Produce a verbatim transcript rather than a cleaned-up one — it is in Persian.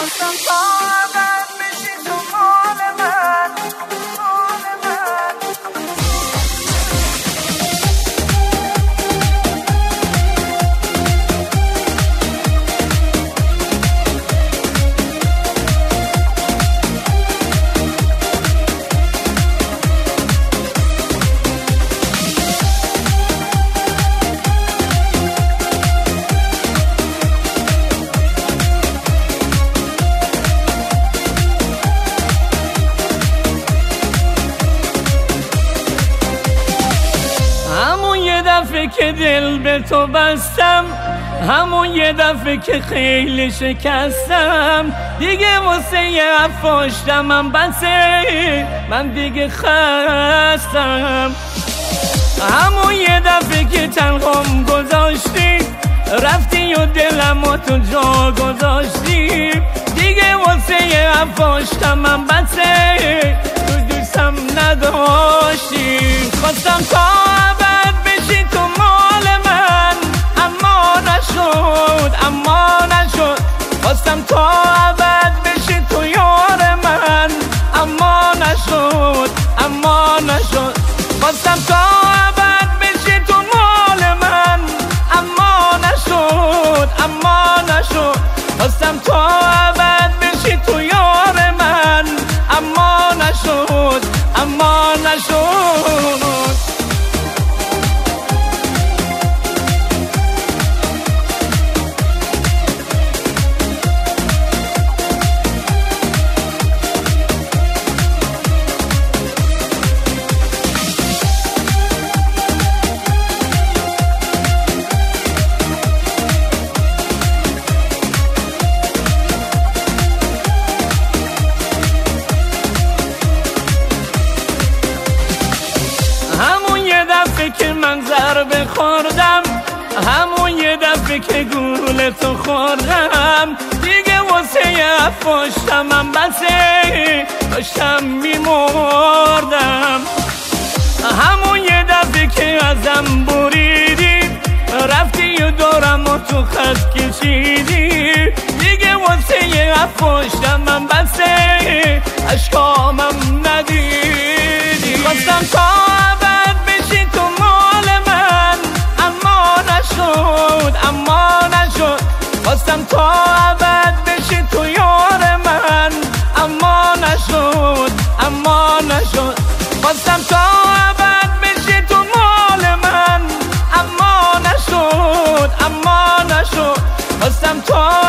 خواستم تا ابد بشی تو مال من، مال من. که دل به تو بستم، همون یه دفعه که خیلی شکستم، دیگه واسه افاشتم من بسه، من دیگه خستم. همون یه دفعه که تنهام گذاشتی، رفتی و دلم و تو جا گذاشتی، دیگه واسه افاشتم من بسه، تو دوستم نداشتی. خواستم تا ابد بشی تو مال من، اما نشد، اما نشد. خواستم تا ابد بشی تو یار من، اما نشد، اما نشد. خواستم تا ابد بشی تو مال من، اما نشد، اما نشد. خواستم تا ابد بشی تو یار من، اما نشد، اما نشد. که من ضربه خوردم، همون یه دفعه که گول تو خوردم، دیگه واسه افاشتم من بسه، داشتم میمردم. همون یه دفعه که ازم بریدی، رفتی و دارم و تو خط کشیدی، دیگه واسه افاشتم من بسه، اشکامم ندیدی. خواستم تا ابد بشی تو مال من، اما نشد، اما نشد. خواستم تا ابد بشی تو یار من، اما نشد، اما نشد. خواستم تا ابد بشی تو مال من، اما نشد، اما نشد. خواستم تا